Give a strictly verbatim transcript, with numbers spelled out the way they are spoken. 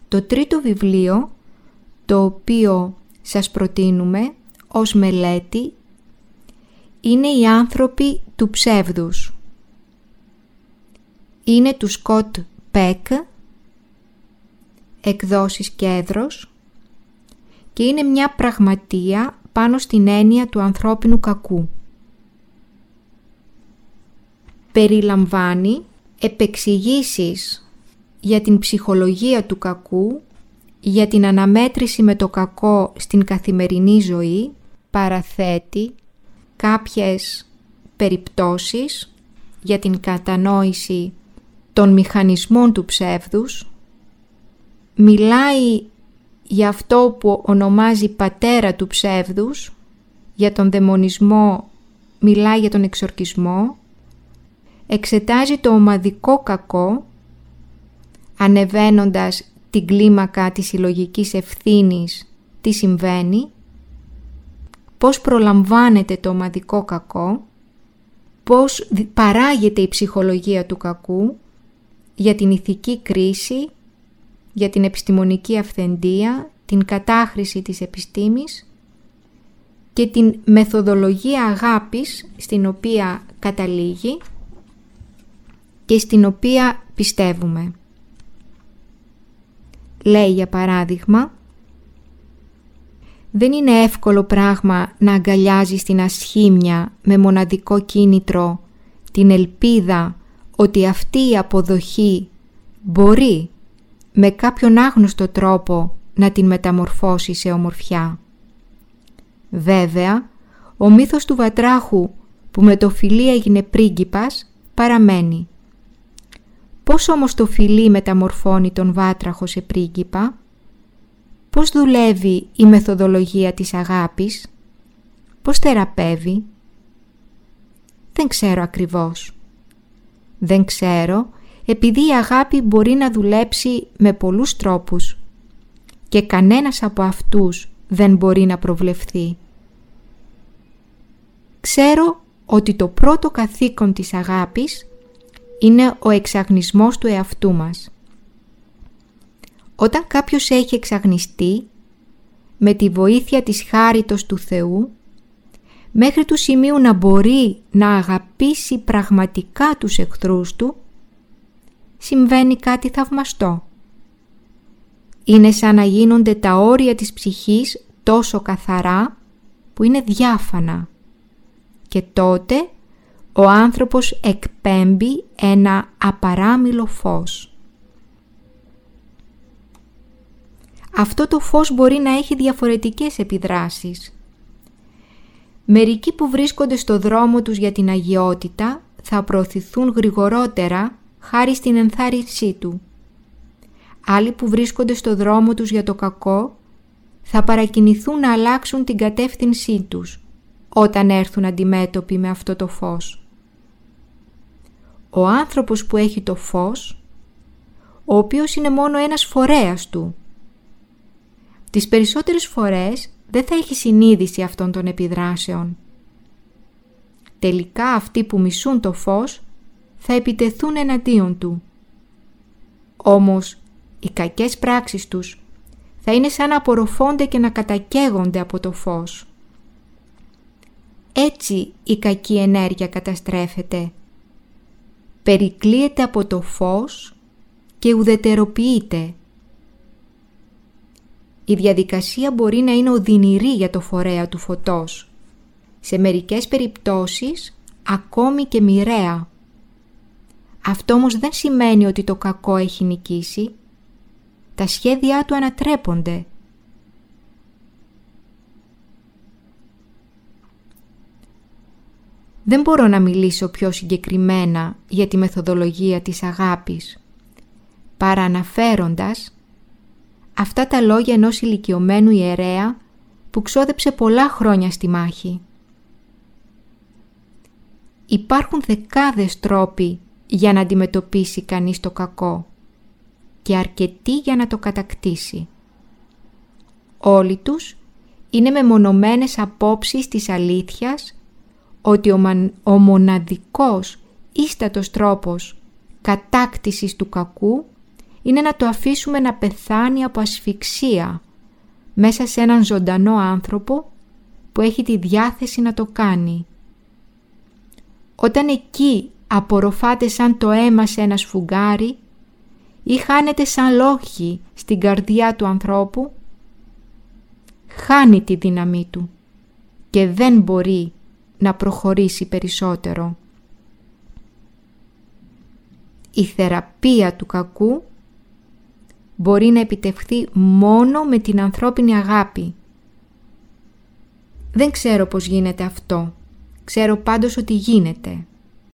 Το τρίτο βιβλίο, το οποίο σας προτείνουμε ως μελέτη, είναι «Οι άνθρωποι του ψεύδους». Είναι του Σκοτ Πεκ, εκδόσεις Κέδρος, και είναι μια πραγματεία πάνω στην έννοια του ανθρώπινου κακού. Περιλαμβάνει επεξηγήσεις για την ψυχολογία του κακού, για την αναμέτρηση με το κακό στην καθημερινή ζωή, παραθέτει κάποιες περιπτώσεις για την κατανόηση των μηχανισμών του ψεύδους, μιλάει για αυτό που ονομάζει πατέρα του ψεύδους, για τον δαιμονισμό, μιλάει για τον εξορκισμό, εξετάζει το ομαδικό κακό, ανεβαίνοντας την κλίμακα της συλλογικής ευθύνης, τι συμβαίνει, πώς προλαμβάνεται το ομαδικό κακό, πώς παράγεται η ψυχολογία του κακού, για την ηθική κρίση, για την επιστημονική αυθεντία, την κατάχρηση της επιστήμης και την μεθοδολογία αγάπης στην οποία καταλήγει και στην οποία πιστεύουμε. Λέει για παράδειγμα, δεν είναι εύκολο πράγμα να αγκαλιάζεις την ασχήμια με μοναδικό κίνητρο την ελπίδα ότι αυτή η αποδοχή μπορεί με κάποιον άγνωστο τρόπο να την μεταμορφώσει σε ομορφιά. Βέβαια, ο μύθος του βατράχου που με το φιλί έγινε πρίγκιπας παραμένει. Πώς όμως το φιλί μεταμορφώνει τον βάτραχο σε πρίγκιπα? Πώς δουλεύει η μεθοδολογία της αγάπης? Πώς θεραπεύει? Δεν ξέρω ακριβώς. Δεν ξέρω επειδή η αγάπη μπορεί να δουλέψει με πολλούς τρόπους και κανένας από αυτούς δεν μπορεί να προβλεφθεί. Ξέρω ότι το πρώτο καθήκον της αγάπης είναι ο εξαγνισμός του εαυτού μας. Όταν κάποιος έχει εξαγνιστεί, με τη βοήθεια της χάριτος του Θεού, μέχρι του σημείου να μπορεί να αγαπήσει πραγματικά τους εχθρούς του, συμβαίνει κάτι θαυμαστό. Είναι σαν να γίνονται τα όρια της ψυχής τόσο καθαρά που είναι διάφανα και τότε ο άνθρωπος εκπέμπει ένα απαράμιλο φως. Αυτό το φως μπορεί να έχει διαφορετικές επιδράσεις. Μερικοί που βρίσκονται στο δρόμο τους για την αγιότητα θα προωθηθούν γρηγορότερα χάρη στην ενθάρρυνσή του. Άλλοι που βρίσκονται στο δρόμο τους για το κακό θα παρακινηθούν να αλλάξουν την κατεύθυνσή τους όταν έρθουν αντιμέτωποι με αυτό το φως. Ο άνθρωπος που έχει το φως, ο οποίος είναι μόνο ένας φορέας του, τις περισσότερες φορές δεν θα έχει συνείδηση αυτών των επιδράσεων. Τελικά αυτοί που μισούν το φως θα επιτεθούν εναντίον του. Όμως οι κακές πράξεις τους θα είναι σαν να απορροφώνται και να κατακαίγονται από το φως. Έτσι η κακή ενέργεια καταστρέφεται. Περικλείεται από το φως και ουδετεροποιείται. Η διαδικασία μπορεί να είναι οδυνηρή για το φορέα του φωτός. Σε μερικές περιπτώσεις ακόμη και μοιραία. Αυτό όμως δεν σημαίνει ότι το κακό έχει νικήσει. Τα σχέδιά του ανατρέπονται. Δεν μπορώ να μιλήσω πιο συγκεκριμένα για τη μεθοδολογία της αγάπης, παρά αναφέροντας αυτά τα λόγια ενός ηλικιωμένου ιερέα που ξόδεψε πολλά χρόνια στη μάχη. Υπάρχουν δεκάδες τρόποι για να αντιμετωπίσει κανείς το κακό και αρκετοί για να το κατακτήσει. Όλοι τους είναι μεμονωμένες απόψεις της αλήθειας ότι ο, μαν, ο μοναδικός ίστατος τρόπος κατάκτησης του κακού είναι να το αφήσουμε να πεθάνει από ασφυξία μέσα σε έναν ζωντανό άνθρωπο που έχει τη διάθεση να το κάνει. Όταν εκεί απορροφάτε σαν το αίμα σε ένα σφουγγάρι ή χάνετε σαν λόγχη στην καρδιά του ανθρώπου, χάνει τη δύναμή του και δεν μπορεί να προχωρήσει περισσότερο. Η θεραπεία του κακού μπορεί να επιτευχθεί μόνο με την ανθρώπινη αγάπη. Δεν ξέρω πώς γίνεται αυτό. Ξέρω πάντως ότι γίνεται.